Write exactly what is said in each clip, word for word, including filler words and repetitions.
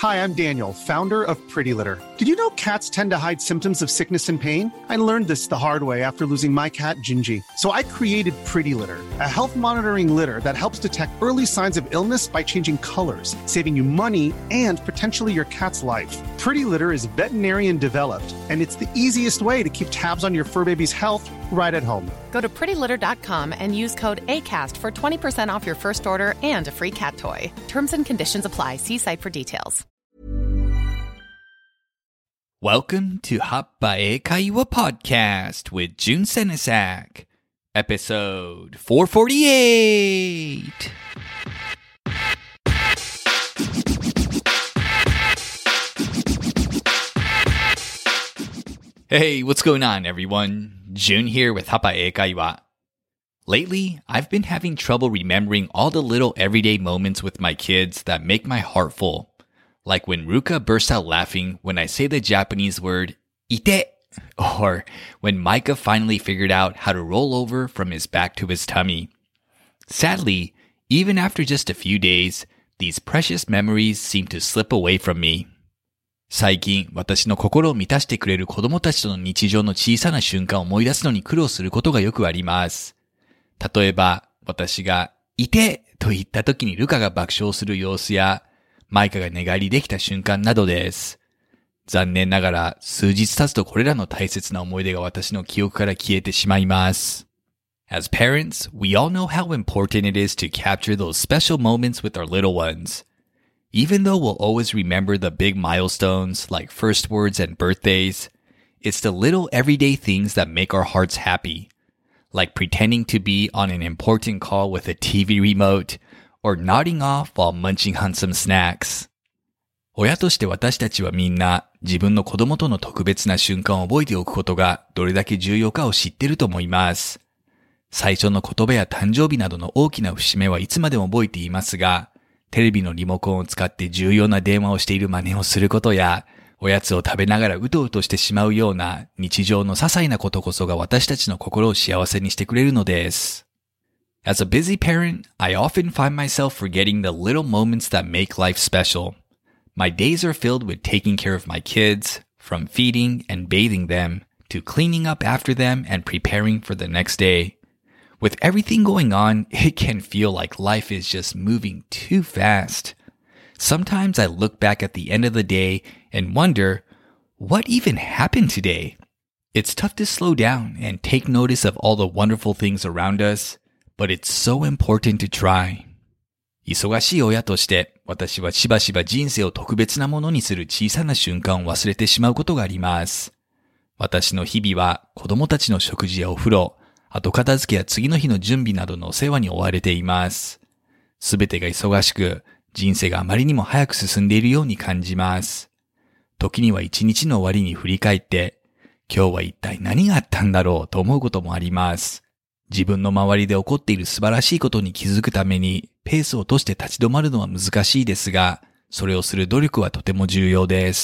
Hi, I'm Daniel, founder of Pretty Litter. Did you know cats tend to hide symptoms of sickness and pain? I learned this the hard way after losing my cat, Gingy. So I created Pretty Litter, a health monitoring litter that helps detect early signs of illness by changing colors, saving you money and potentially your cat's life. Pretty Litter is veterinarian developed, and it's the easiest way to keep tabs on your fur baby's health right at home. Go to pretty litter dot com and use code ACAST for twenty percent off your first order and a free cat toy. Terms and conditions apply. See site for details. Welcome to Happae Kaiwa Podcast with Jun Senesak, episode four forty-eight. Hey, what's going on, everyone? Jun here with Happae Kaiwa. Lately, I've been having trouble remembering all the little everyday moments with my kids that make my heart full. Like when Ruka bursts out laughing when I say the Japanese word ite, or when Micah finally figured out how to roll over from his back to his tummy. Sadly, even after just a few days, these precious memories seem to slip away from me. 最近、私の心を満たしてくれる子供たちとの日常の小さな瞬間を思い出すのに苦労することがよくあります。例えば、私がいてと言った時にルカが爆笑する様子や、マイカが寝返りできた瞬間などです。残念ながら数日経つとこれらの大切な思い出が私の記憶から消えてしまいます。As parents, we all know how important it is to capture those special moments with our little ones. Even though we'll always remember the big milestones like first words and birthdays, it's the little everyday things that make our hearts happy. Like pretending to be on an important call with a T V remote,or nodding off while munching on some snacks. 親として私たちはみんな自分の子供との特別な瞬間を覚えておくことがどれだけ重要かを知っていると思います。最初の言葉や誕生日などの大きな節目はいつまでも覚えていますが、テレビのリモコンを使って重要な電話をしている真似をすることや、おやつを食べながらうとうとしてしまうような日常の些細なことこそが私たちの心を幸せにしてくれるのです。As a busy parent, I often find myself forgetting the little moments that make life special. My days are filled with taking care of my kids, from feeding and bathing them, to cleaning up after them and preparing for the next day. With everything going on, it can feel like life is just moving too fast. Sometimes I look back at the end of the day and wonder, what even happened today? It's tough to slow down and take notice of all the wonderful things around us.But it's so important to try. 忙しい親として、私はしばしば人生を特別なものにする小さな瞬間を忘れてしまうことがあります。私の日々は子供たちの食事やお風呂、後片付けや次の日の準備などのお世話に追われています。すべてが忙しく、人生があまりにも早く進んでいるように感じます。時には一日の終わりに振り返って、今日は一体何があったんだろうと思うこともあります。自分の周りで起こっている素晴らしいことに気づくためにペースを落として立ち止まるのは難しいですが、それをする努力はとても重要です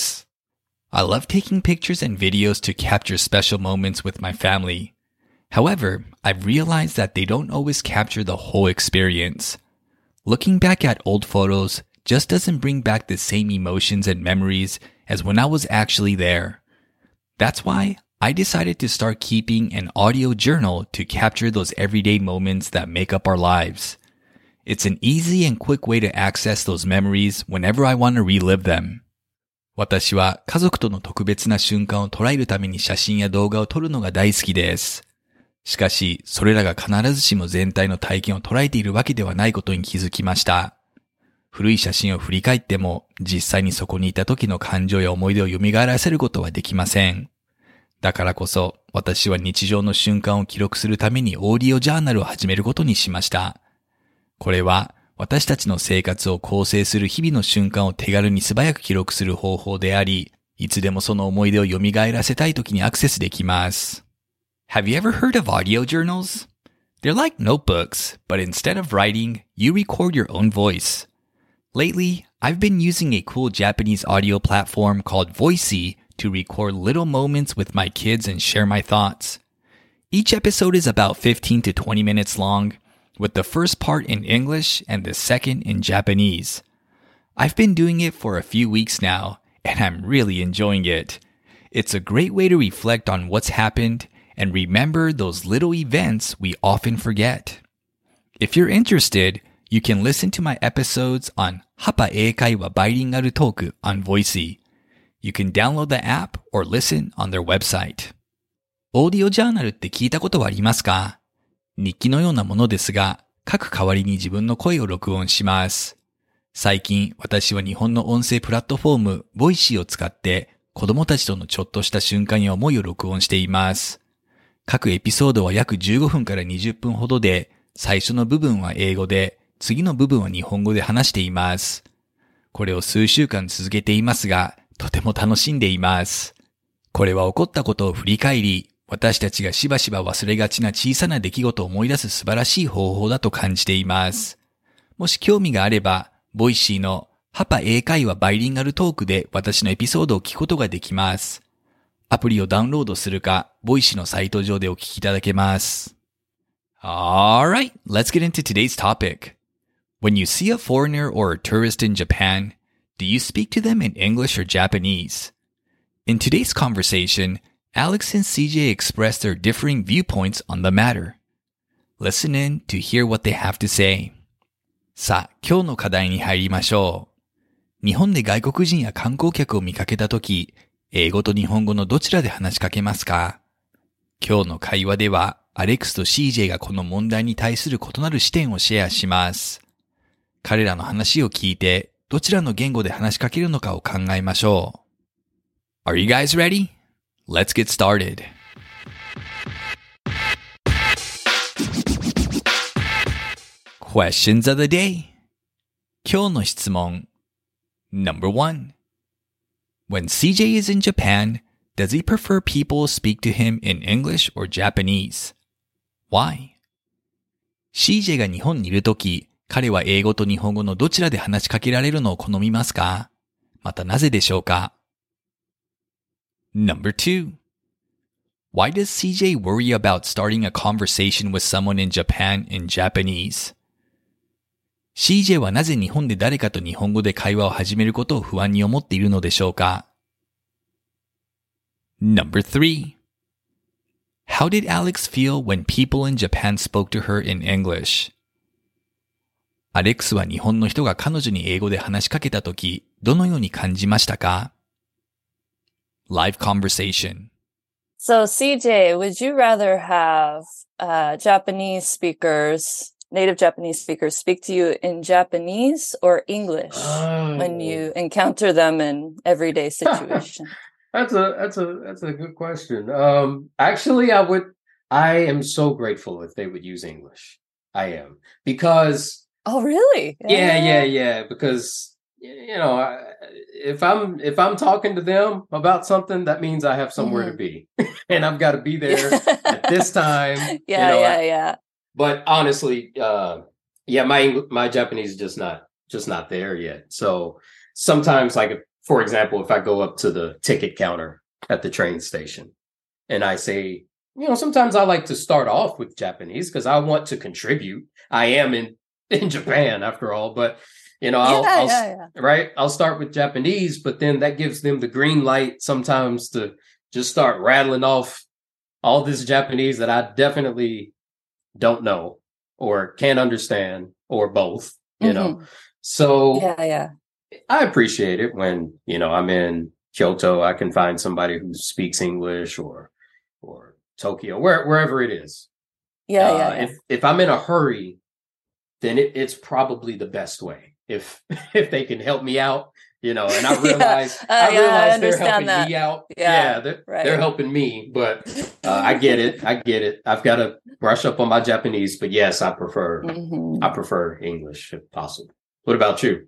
。I love taking pictures and videos to capture special moments with my family. However, I've realized that they don't always capture the whole experience. Looking back at old photos just doesn't bring back the same emotions and memories as when I was actually there. That's why,I decided to start keeping an audio journal to capture those everyday moments that make up our lives. It's an easy and quick way to access those memories whenever I want to relive them. 私は家族との特別な瞬間を捉えるために写真や動画を撮るのが大好きです。しかし、それらが必ずしも全体の体験を捉えているわけではないことに気づきました。古い写真を振り返っても、実際にそこにいた時の感情や思い出を蘇らせることはできません。だからこそ、私は日常の瞬間を記録するためにオーディオジャーナルを始めることにしました。これは、私たちの生活を構成する日々の瞬間を手軽に素早く記録する方法であり、いつでもその思い出を蘇らせたい時にアクセスできます。Have you ever heard of audio journals? They're like notebooks, but instead of writing, you record your own voice. Lately, I've been using a cool Japanese audio platform called Voicey to record little moments with my kids and share my thoughts. Each episode is about fifteen to twenty minutes long, with the first part in English and the second in Japanese. I've been doing it for a few weeks now, and I'm really enjoying it. It's a great way to reflect on what's happened and remember those little events we often forget. If you're interested, you can listen to my episodes on Hapa Eikaiwa Bilingual Talk on Voicey. You can download the app or listen on their website. オーディオジャーナルって聞いたことはありますか？日記のようなものですが、書く代わりに自分の声を録音します。最近、私は日本の音声プラットフォーム、ボイシーを使って子供たちとのちょっとした瞬間や思いを録音しています。各エピソードは約じゅうごふんからにじゅっぷんほどで、最初の部分は英語で、次の部分は日本語で話しています。これを数週間続けていますが、とても楽しんでいます。これは起こったことを振り返り、私たちがしばしば忘れがちな小さな出来事を思い出す素晴らしい方法だと感じています。もし興味があれば、ボイシーのハパ英会話バイリンガルトークで私のエピソードを聞くことができます。アプリをダウンロードするか、ボイシーのサイト上でお聞きいただけます。Alright, let's get into today's topic. When you see a foreigner or a tourist in Japan, do you speak to them in English or Japanese? In today's conversation, Alex and C J express their differing viewpoints on the matter. Listen in to hear what they have to say. さあ、今日の課題に入りましょう。日本で外国人や観光客を見かけたとき、英語と日本語のどちらで話しかけますか？今日の会話では、アレックスと シージェー がこの問題に対する異なる視点をシェアします。彼らの話を聞いて、どちらの言語で話しかけるのかを考えましょう。Are you guys ready? Let's get started. Questions of the day. 今日の質問。Number one. When C J is in Japan, does he prefer people speak to him in English or Japanese? Why? シージェー が日本にいるとき、彼は英語と日本語のどちらで話しかけられるのを好みますか？またなぜでしょうか？ Number two. Why does C J worry about starting a conversation with someone in Japan in Japanese? シージェー はなぜ日本で誰かと日本語で会話を始めることを不安に思っているのでしょうか？ Number three. How did Alex feel when people in Japan spoke to her in English? アレックスは日本の人が彼女に英語で話しかけたとき、どのように感じましたか？ Live conversation. So C J, would you rather have uh, Japanese speakers, native Japanese speakers speak to you in Japanese or English oh. when you encounter them in everyday situation? That's a that's a that's a good question. Um, actually, I would. I am so grateful if they would use English. I am because. Oh, really? Yeah, yeah, yeah. yeah because you know, if I'm if I'm talking to them about something, that means I have somewhere mm-hmm. to be, and I've got to be there at this time. Yeah, you know, yeah, I, yeah. But honestly, uh, yeah, my my Japanese is just not just not there yet. So sometimes, like if, for example, if I go up to the ticket counter at the train station, and I say, you know, sometimes I like to start off with Japanese because I want to contribute. I am in in Japan after all, but. You know, I'll, yeah, I'll yeah, yeah. right. I'll start with Japanese, but then that gives them the green light sometimes to just start rattling off all this Japanese that I definitely don't know or can't understand or both, you mm-hmm. know. So yeah, yeah. I appreciate it when, you know, I'm in Kyoto, I can find somebody who speaks English or or Tokyo, where, wherever it is. Yeah, uh, yeah, yeah. If if I'm in a hurry, then it, it's probably the best way. If if they can help me out, you know, and I realize yeah. Uh, I realize yeah, I they're helping that. me out. Yeah, yeah they're, right. they're helping me, but uh, I get it. I get it. I've got to brush up on my Japanese, but yes, I prefer mm-hmm. I prefer English if possible. What about you?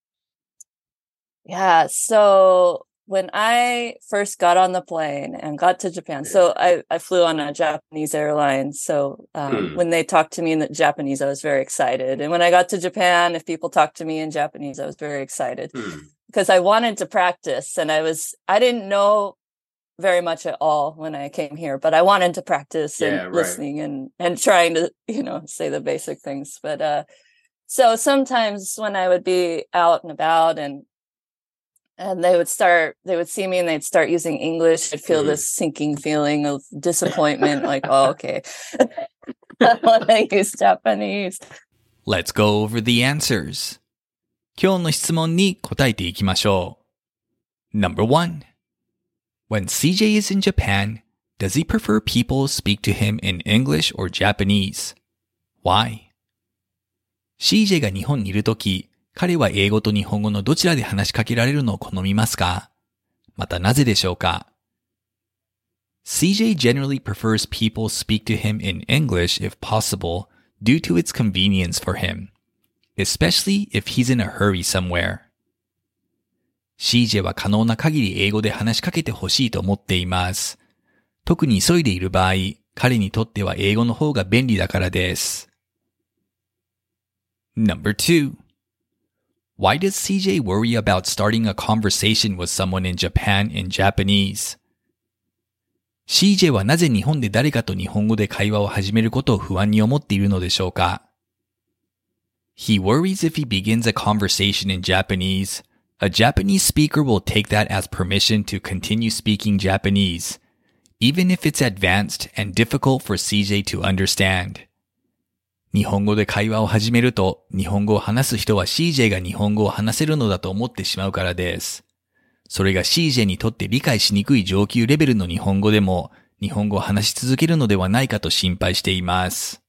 Yeah, so when I first got on the plane and got to Japan, so I, I flew on a Japanese airline. So um, mm. when they talked to me in the Japanese, I was very excited. And when I got to Japan, if people talked to me in Japanese, I was very excited mm. because I wanted to practice. And I was, I didn't know very much at all when I came here, but I wanted to practice and yeah, right. listening and, and trying to, you know, say the basic things. But uh, So sometimes when I would be out and about and and they would start, they would see me and they'd start using English, I'd feel this sinking feeling of disappointment, like, oh, okay, I want to use Japanese. Let's go over the answers. 今日の質問に答えていきましょう。Number one. When C J is in Japan, does he prefer people speak to him in English or Japanese? Why? C J が日本にいるとき、彼は英語と日本語のどちらで話しかけられるのを好みますか？またなぜでしょうか？ C J generally prefers people speak to him in English if possible due to its convenience for him, especially if he's in a hurry somewhere. C J は可能な限り英語で話しかけてほしいと思っています。特に急いでいる場合、彼にとっては英語の方が便利だからです。Number two. Why does C J worry about starting a conversation with someone in Japan in Japanese? C J はなぜ日本で誰かと日本語で会話を始めることを不安に思っているのでしょうか？ He worries if he begins a conversation in Japanese, a Japanese speaker will take that as permission to continue speaking Japanese, even if it's advanced and difficult for C J to understand. 日本語で会話を始めると、日本語を話す人は C J が日本語を話せるのだと思ってしまうからです。それが C J にとって理解しにくい上級レベルの日本語でも、日本語を話し続けるのではないかと心配しています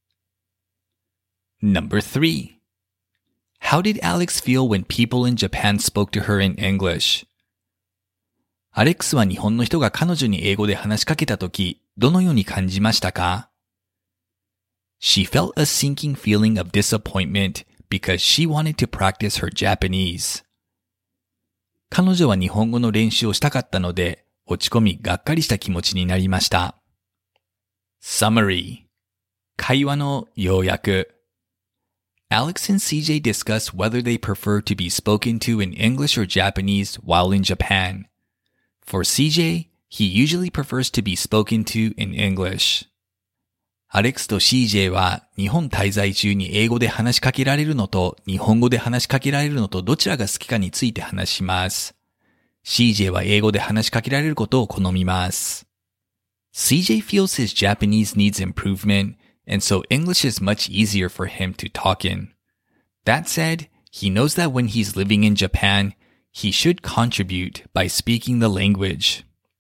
。Number three. How did Alex feel when people in Japan spoke to her in English? アレックスは日本の人が彼女に英語で話しかけたとき、どのように感じましたか？ She felt a sinking feeling of disappointment because she wanted to practice her Japanese. 彼女は日本語の練習をしたかったので、落ち込みがっかりした気持ちになりました。Summary. 会話の要約。Alex and C J discuss whether they prefer to be spoken to in English or Japanese while in Japan. For C J, he usually prefers to be spoken to in English. アレックスと C J は日本滞在中に英語で話しかけられるのと日本語で話しかけられるのとどちらが好きかについて話します。C J は英語で話しかけられることを好みます。C J feels his Japanese needs improvement, and so English is much easier for him to talk in. That said, he knows that when he's living in Japan, he should contribute by speaking the language.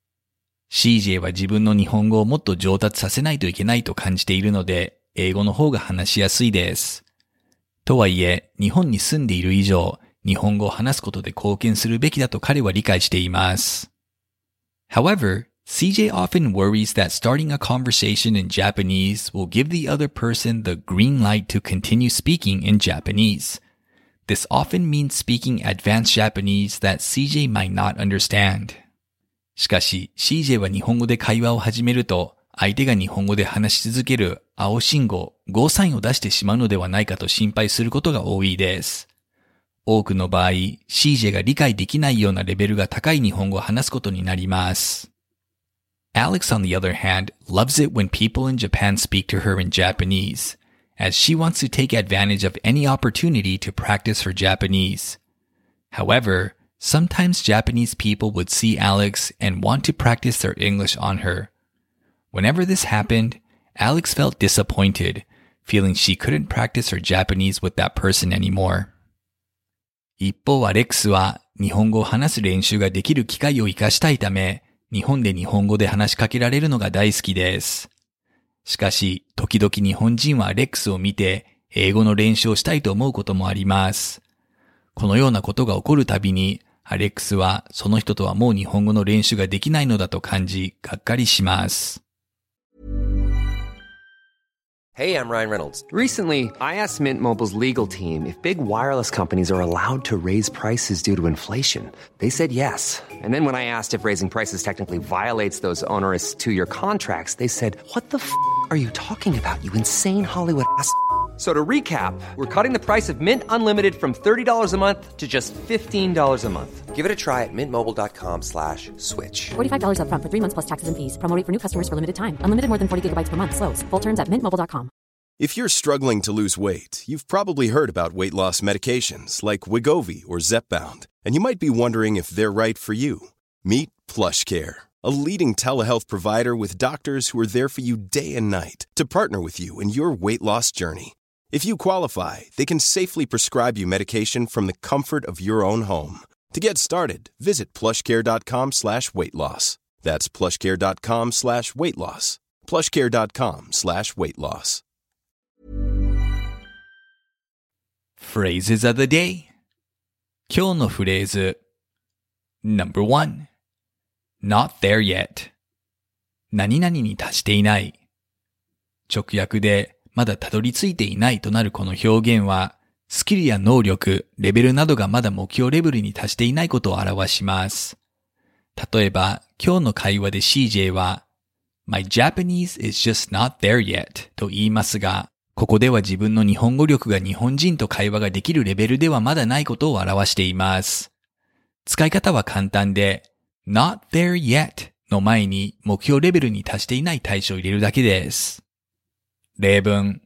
C J は自分の日本語をもっと上達させないといけないと感じているので、英語の方が話しやすいです。とはいえ、日本に住んでいる以上、日本語を話すことで貢献するべきだと彼は理解しています。However, C J often worries that starting a conversation in Japanese will give the other person the green light to continue speaking in Japanese. This often means speaking advanced Japanese that C J might not understand. しかし C J は日本語で会話を始めると相手が日本語で話し続ける青信号、ゴーサインを出してしまうのではないかと心配することが多いです。多くの場合 C J が理解できないようなレベルが高い日本語を話すことになります。Alex, on the other hand, loves it when people in Japan speak to her in Japanese, as she wants to take advantage of any opportunity to practice her Japanese. However, sometimes Japanese people would see Alex and want to practice their English on her. Whenever this happened, Alex felt disappointed, feeling she couldn't practice her Japanese with that person anymore. 一方、アレックスは日本語を話す練習ができる機会を活かしたいため、日本で日本語で話しかけられるのが大好きです。しかし、時々日本人はアレックスを見て、英語の練習をしたいと思うこともあります。このようなことが起こるたびに、アレックスはその人とはもう日本語の練習ができないのだと感じ、がっかりします。 Hey, I'm Ryan Reynolds. Recently, I asked Mint Mobile's legal team if big wireless companies are allowed to raise prices due to inflation. They said yes. And then when I asked if raising prices technically violates those onerous two-year contracts, they said, what the f*** are you talking about, you insane Hollywood ass f- So to recap, we're cutting the price of Mint Unlimited from thirty dollars a month to just fifteen dollars a month. Give it a try at mintmobile.com slash switch. forty-five dollars up front for three months plus taxes and fees. Promo rate for new customers for limited time. Unlimited more than forty gigabytes per month. Slows full terms at mint mobile dot com. If you're struggling to lose weight, you've probably heard about weight loss medications like Wegovy or Zepbound, and you might be wondering if they're right for you. Meet PlushCare, a leading telehealth provider with doctors who are there for you day and night to partner with you in your weight loss journey. If you qualify, they can safely prescribe you medication from the comfort of your own home. To get started, visit plushcare.com slash weight loss. That's plushcare.com slash weight loss. plushcare.com slash weight loss. Phrases of the day. 今日のフレーズ Number one Not there yet 何々に達していない。直訳でまだたどり着いていないとなるこの表現は、スキルや能力、レベルなどがまだ目標レベルに達していないことを表します。例えば、今日の会話で シージェー は、My Japanese is just not there yet と言いますが、ここでは自分の日本語力が日本人と会話ができるレベルではまだないことを表しています。使い方は簡単で、not there yet の前に目標レベルに達していない対象を入れるだけです。例文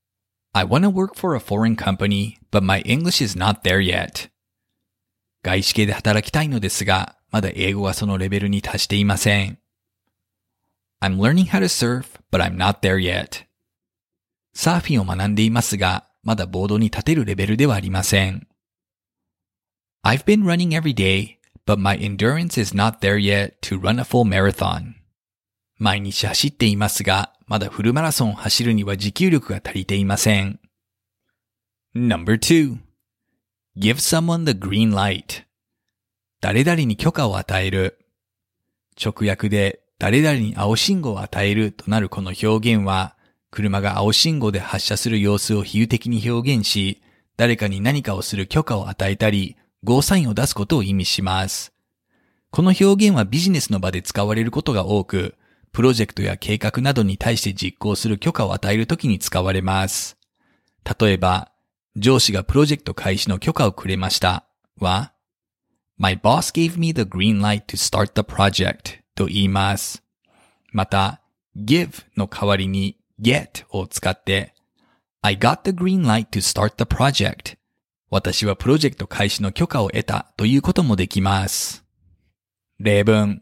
I want to work for a foreign company, but my English is not there yet. 外資系で働きたいのですが、まだ英語がそのレベルに達していません。I'm learning how to surf, but I'm not there yet. サーフィンを学んでいますが、まだボードに立てるレベルではありません。I've been running every day, but my endurance is not there yet to run a full marathon. 毎日走っていますが、まだフルマラソンを走るには持久力が足りていません。Number two. Give someone the green light. 誰々に許可を与える。直訳で誰々に青信号を与えるとなるこの表現は、車が青信号で発車する様子を比喩的に表現し、誰かに何かをする許可を与えたり、ゴーサインを出すことを意味します。この表現はビジネスの場で使われることが多く、プロジェクトや計画などに対して実行する許可を与えるときに使われます。例えば、上司がプロジェクト開始の許可をくれましたは、My boss gave me the green light to start the project と言います。また、give の代わりに get を使って、I got the green light to start the project 私はプロジェクト開始の許可を得たということもできます。例文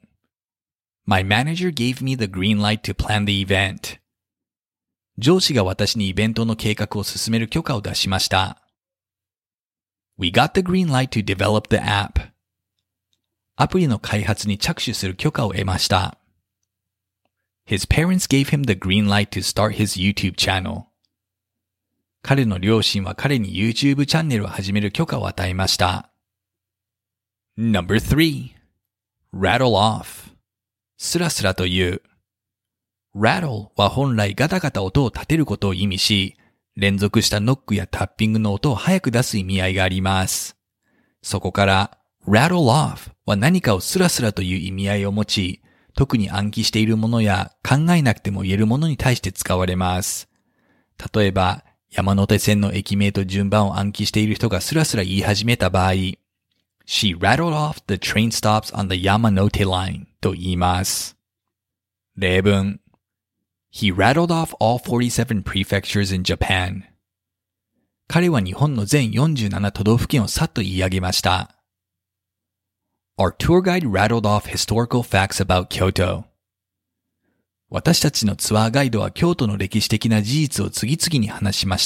My manager gave me the green light to plan the event. 上司が私にイベントの計画を進める許可を出しました。We got the green light to develop the app. アプリの開発に着手する許可を得ました。His parents gave him the green light to start his YouTube channel. 彼の両親は彼に YouTube チャンネルを始める許可を与えました。Number three. Rattle off. スラスラという。rattle は本来ガタガタ音を立てることを意味し、連続したノックやタッピングの音を早く出す意味合いがあります。そこから rattle off は何かをスラスラという意味合いを持ち、特に暗記しているものや考えなくても言えるものに対して使われます。例えば、山手線の駅名と順番を暗記している人がスラスラ言い始めた場合、She rattled off the train stops on the Yamanote line と言います。例文 He rattled off all forty-seven prefectures in Japan. 彼は日本の全よんじゅうなな都道府県をさっと言い上げました。Our tour guide rattled off historical facts about Kyoto. 私たちのツアーガイドは京都の歴史的な事実を次々に話しました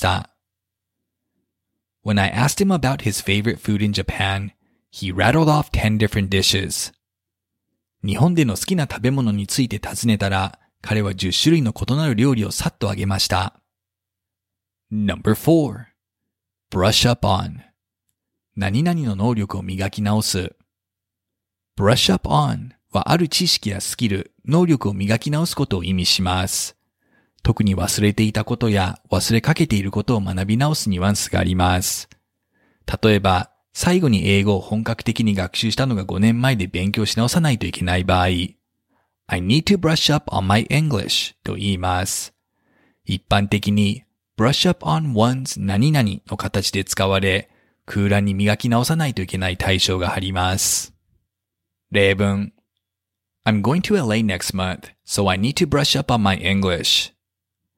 。When I asked him about his favorite food in Japan, he rattled off ten different dishes. 日本での好きな食べ物について尋ねたら、彼はじゅっ種類の異なる料理をさっと挙げました。Number four. Brush up on. 何々の能力を磨き直す。brush up on はある知識やスキル、能力を磨き直すことを意味します。特に忘れていたことや忘れかけていることを学び直すニュアンスがあります。例えば、最後に英語を本格的に学習したのがごねんまえで勉強し直さないといけない場合、I need to brush up on my English と言います。一般的に brush up on one's 何々の形で使われ、空欄に磨き直さないといけない対象が貼ります。例文 I'm going to エルエー next month, so I need to brush up on my English.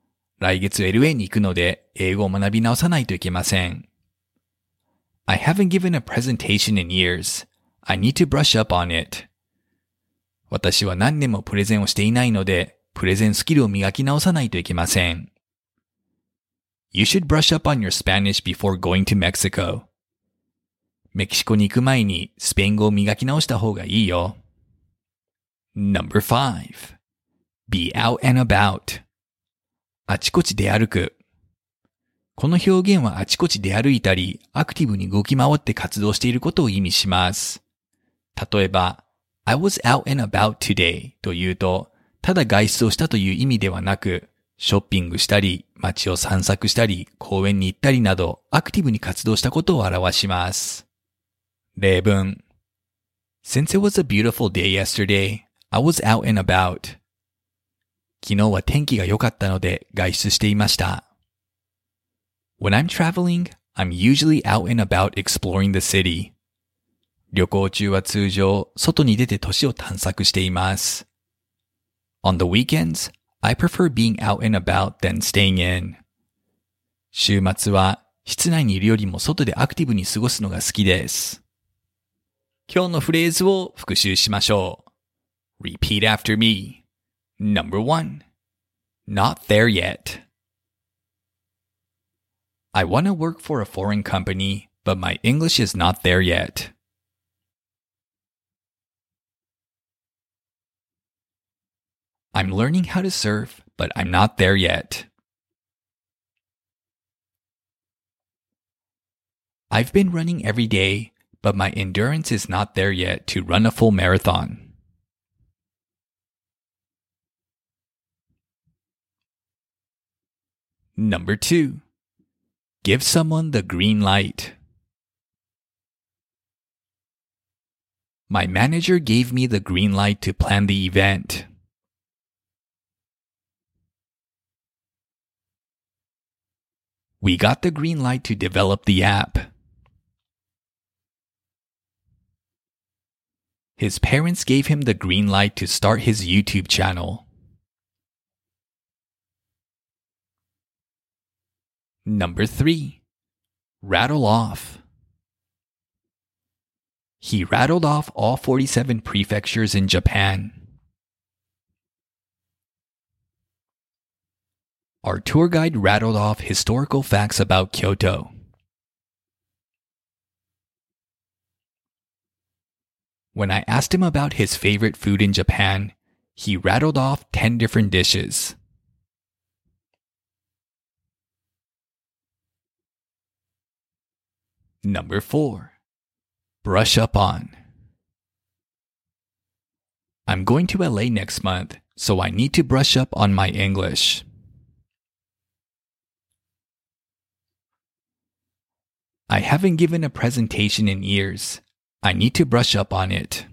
来月 エルエー に行くので英語を学び直さないといけません。I haven't given a presentation in years. I need to brush up on it. 私は何年もプレゼンをしていないので、プレゼンスキルを磨き直さないといけません。You should brush up on your Spanish before going to Mexico. メキシコに行く前にスペイン語を磨き直した方がいいよ。Number five. Be out and about. あちこち出歩く。この表現はあちこち出歩いたり、アクティブに動き回って活動していることを意味します。例えば、I was out and about today というと、ただ外出をしたという意味ではなく、ショッピングしたり、街を散策したり、公園に行ったりなど、アクティブに活動したことを表します。例文。Since it was a beautiful day yesterday, I was out and about. 昨日は天気が良かったので外出していました。When I'm traveling, I'm usually out and about exploring the city. 旅行中は通常、外に出て都市を探索しています。On the weekends, I prefer being out and about than staying in. 週末は室内にいるよりも外でアクティブに過ごすのが好きです。今日のフレーズを復習しましょう。Repeat after me. Number one. Not there yet. I want to work for a foreign company, but my English is not there yet. I'm learning how to surf, but I'm not there yet. I've been running every day, but my endurance is not there yet to run a full marathon. Number two. Give someone the green light. My manager gave me the green light to plan the event. We got the green light to develop the app. His parents gave him the green light to start his YouTube channel. Number three. Rattle off. He rattled off all forty-seven prefectures in Japan. Our tour guide rattled off historical facts about Kyoto. When I asked him about his favorite food in Japan, he rattled off ten different dishes. Number four. Brush up on. I'm going to L A next month, so I need to brush up on my English. I haven't given a presentation in years. I need to brush up on it.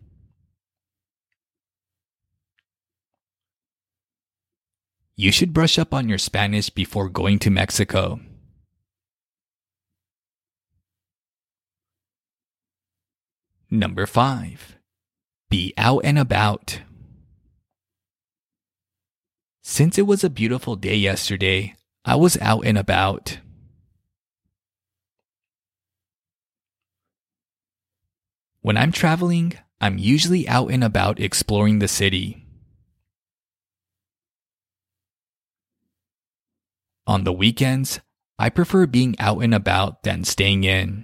You should brush up on your Spanish before going to Mexico. Number five. Be out and about. Since it was a beautiful day yesterday, I was out and about. When I'm traveling, I'm usually out and about exploring the city. On the weekends, I prefer being out and about than staying in.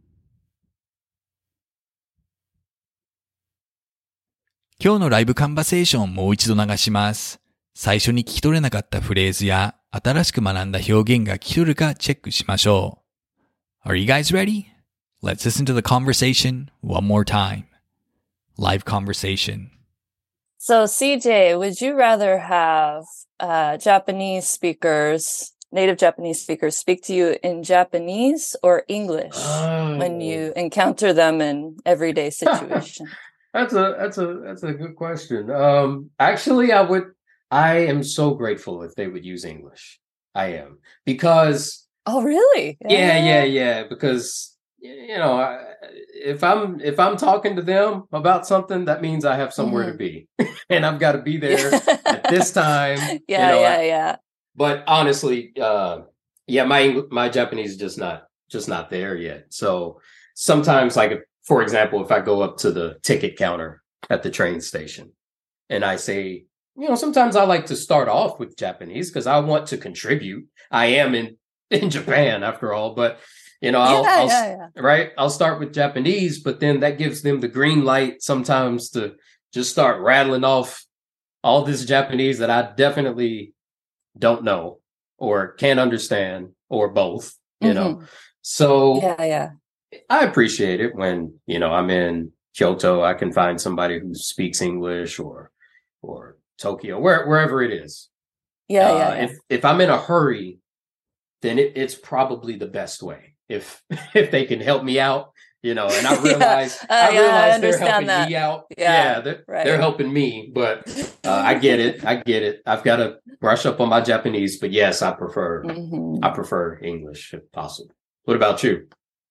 今日のライブカンバセーションをもう一度流します。最初に聞き取れなかったフレーズや新しく学んだ表現が聞き取るかチェックしましょう。Are you guys ready? Let's listen to the conversation one more time. Live conversation. So, C J, would you rather have uh, Japanese speakers, native Japanese speakers, speak to you in Japanese or English oh. when you encounter them in everyday situation? That's a that's a that's a good question. Um, actually, I would. I am so grateful if they would use English. I am because. Oh, really? Yeah, yeah, yeah. yeah because you know, if I'm if I'm talking to them about something, that means I have somewhere mm-hmm. to be, and I've got to be there at this time. Yeah, you know, yeah, I, yeah. but honestly, uh, yeah, my my Japanese is just not just not there yet. So sometimes, like if, for example, if I go up to the ticket counter at the train station and I say, you know, sometimes I like to start off with Japanese because I want to contribute. I am in in Japan after all, but you know, I'll, yeah, I'll yeah, yeah. right, I'll start with Japanese, but then that gives them the green light sometimes to just start rattling off all this Japanese that I definitely don't know or can't understand or both, you mm-hmm. know. So yeah, yeah. I appreciate it when, you know, I'm in Kyoto, I can find somebody who speaks English or or Tokyo, where, wherever it is. Yeah, uh, yeah, yeah. If if I'm in a hurry, then it, it's probably the best way. If if they can help me out, you know, and I realize yeah. Uh, I realize yeah, I they're helping that. me out. Yeah, yeah they're, right. they're helping me, but uh, I get it. I get it. I've got to brush up on my Japanese, but yes, I prefer mm-hmm. I prefer English if possible. What about you?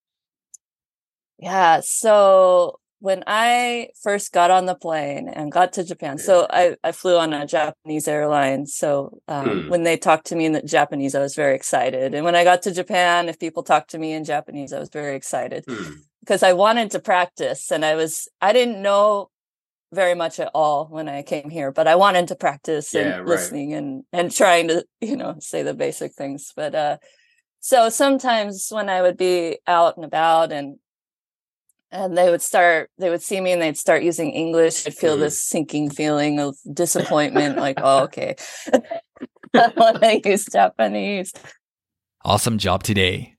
Yeah, so when I first got on the plane and got to Japan, so I, I flew on a Japanese airline. So um, mm. when they talked to me in the Japanese, I was very excited. And when I got to Japan, if people talked to me in Japanese, I was very excited mm. because I wanted to practice. And I was, I didn't know very much at all when I came here, but I wanted to practice yeah, and right. listening and, and trying to, you know, say the basic things. But uh, so sometimes when I would be out and about and And they would start, they would see me and they'd start using English. I'd feel mm. this sinking feeling of disappointment. like, oh, okay. I want to use Japanese. Awesome job today.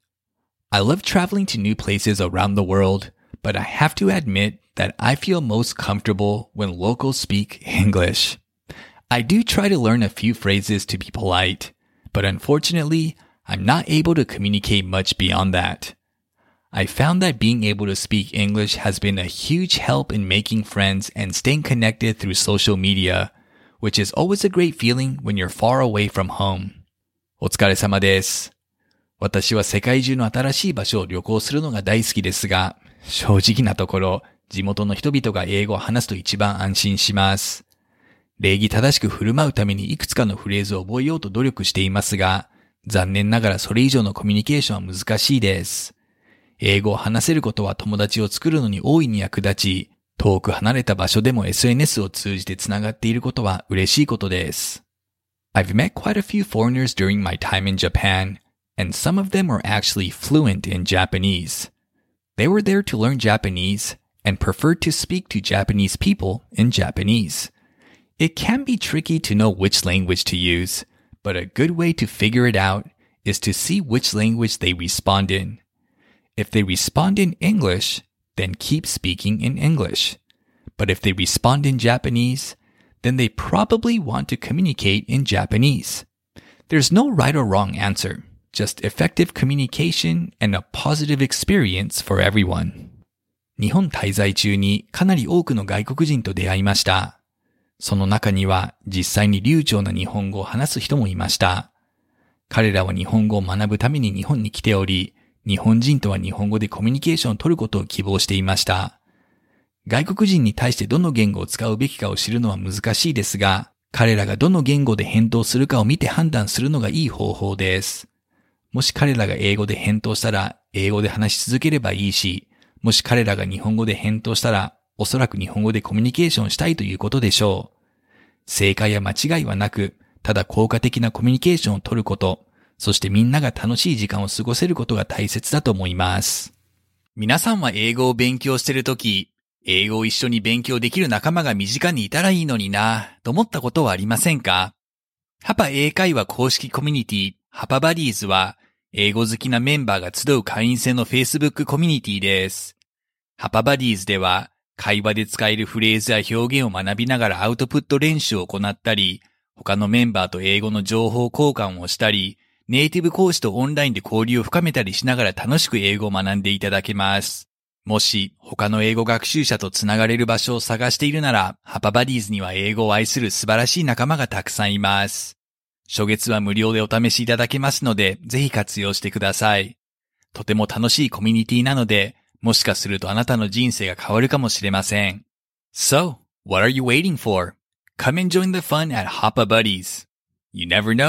I love traveling to new places around the world, but I have to admit that I feel most comfortable when locals speak English. I do try to learn a few phrases to be polite, but unfortunately, I'm not able to communicate much beyond that. I found that being able to speak English has been a huge help in making friends and staying connected through social media, which is always a great feeling when you're far away from home. お疲れ様です。私は世界中の新しい場所を旅行するのが大好きですが、正直なところ、地元の人々が英語を話すと一番安心します。礼儀正しく振る舞うためにいくつかのフレーズを覚えようと努力していますが、残念ながらそれ以上のコミュニケーションは難しいです。英語を話せることは友達を作るのに大いに役立ち、遠く離れた場所でも エスエヌエス を通じてつながっていることは嬉しいことです。I've met quite a few foreigners during my time in Japan, and some of them were actually fluent in Japanese. They were there to learn Japanese and preferred to speak to Japanese people in Japanese. It can be tricky to know which language to use, but a good way to figure it out is to see which language they respond in.If they respond in English, then keep speaking in English. But if they respond in Japanese, then they probably want to communicate in Japanese. There's no right or wrong answer, just effective communication and a positive experience for everyone. 日本滞在中にかなり多くの外国人と出会いました。その中には実際に流暢な日本語を話す人もいました。彼らは日本語を学ぶために日本に来ており、日本人とは日本語でコミュニケーションを取ることを希望していました。外国人に対してどの言語を使うべきかを知るのは難しいですが、彼らがどの言語で返答するかを見て判断するのがいい方法です。もし彼らが英語で返答したら、英語で話し続ければいいし、もし彼らが日本語で返答したら、おそらく日本語でコミュニケーションしたいということでしょう。正解や間違いはなく、ただ効果的なコミュニケーションを取ること、そしてみんなが楽しい時間を過ごせることが大切だと思います。皆さんは英語を勉強しているとき、英語を一緒に勉強できる仲間が身近にいたらいいのになと思ったことはありませんか？ハパ英会話公式コミュニティハパバディーズは英語好きなメンバーが集う会員制の Facebook コミュニティです。ハパバディーズでは会話で使えるフレーズや表現を学びながらアウトプット練習を行ったり、他のメンバーと英語の情報交換をしたり、ネイティブ講師とオンラインで交流を深めたりしながら楽しく英語を学んでいただけます。もし他の英語学習者とつながれる場所を探しているなら、ハパバディーズには英語を愛する素晴らしい仲間がたくさんいます。初月は無料でお試しいただけますので、ぜひ活用してください。とても楽しいコミュニティなので、もしかするとあなたの人生が変わるかもしれません。So, what are you waiting for? Come and join the fun at Hapa Buddies. You never know.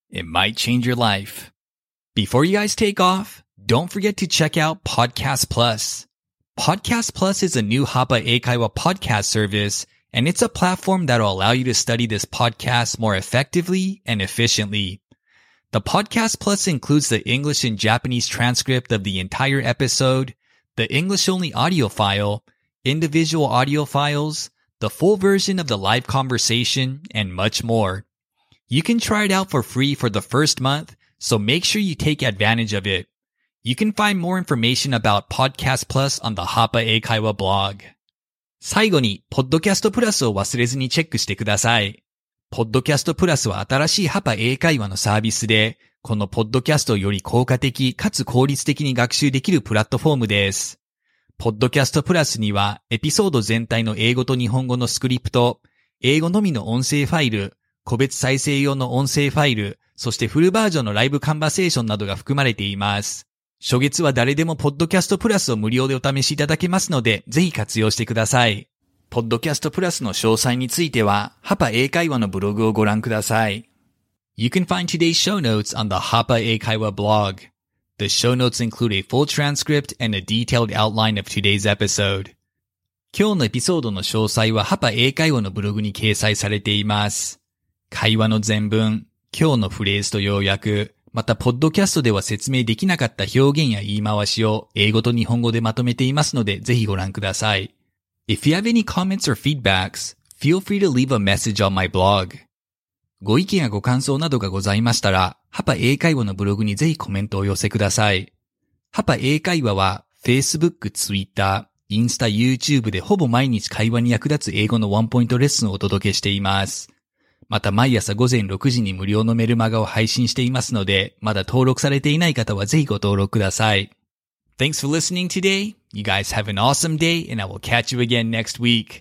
It might change your life. Before you guys take off, don't forget to check out Podcast Plus. Podcast Plus is a new Hapa Eikaiwa podcast service, and it's a platform that will allow you to study this podcast more effectively and efficiently. The Podcast Plus includes the English and Japanese transcript of the entire episode, the English-only audio file, individual audio files, the full version of the live conversation, and much more. You can try it out for free for the first month, so make sure you take advantage of it. You can find more information about Podcast Plus on the Hapa Eikaiwa blog. 最後に、ポッドキャストプラスを忘れずにチェックしてください。ポッドキャストプラスは新しいハパ英会話のサービスで、このポッドキャストをより効果的かつ効率的に学習できるプラットフォームです。ポッドキャストプラスにはエピソード全体の英語と日本語のスクリプト、英語のみの音声ファイル、個別再生用の音声ファイル、そしてフルバージョンのライブカンバセーションなどが含まれています。初月は誰でもポッドキャストプラスを無料でお試しいただけますので、ぜひ活用してください。ポッドキャストプラスの詳細については、ハパ英会話のブログをご覧ください。You can find today's show notes on the Hapa Eikaiwa blog. The show notes include a full transcript and a detailed outline of today's episode. 今日のエピソードの詳細はハパ英会話のブログに掲載されています。会話の全文、今日のフレーズと要約、またポッドキャストでは説明できなかった表現や言い回しを英語と日本語でまとめていますので、ぜひご覧ください。If you have any comments or feedbacks, feel free to leave a message on my blog. ご意見やご感想などがございましたら、ハパ英会話のブログにぜひコメントをお寄せください。ハパ英会話は Facebook、Twitter、インスタ、YouTube でほぼ毎日会話に役立つ英語のワンポイントレッスンをお届けしています。また毎朝ごぜんろくじに無料のメルマガを配信していますので、まだ登録されていない方はぜひご登録ください。Thanks for listening today. You guys have an awesome day, and I will catch you again next week.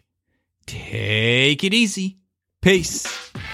Take it easy. Peace.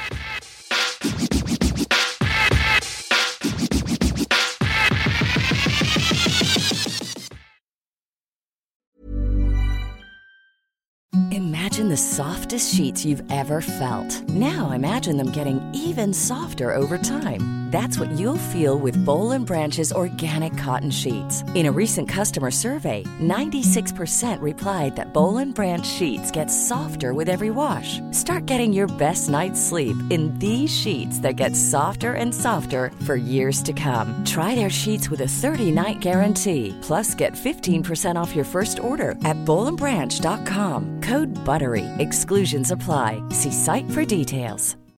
Imagine the softest sheets you've ever felt. Now imagine them getting even softer over time. That's what you'll feel with Boll and Branch's organic cotton sheets. In a recent customer survey, ninety-six percent replied that Boll and Branch sheets get softer with every wash. Start getting your best night's sleep in these sheets that get softer and softer for years to come. Try their sheets with a thirty-night guarantee. Plus, get fifteen percent off your first order at boll and branch dot com. Code BUTTERY. Exclusions apply. See site for details.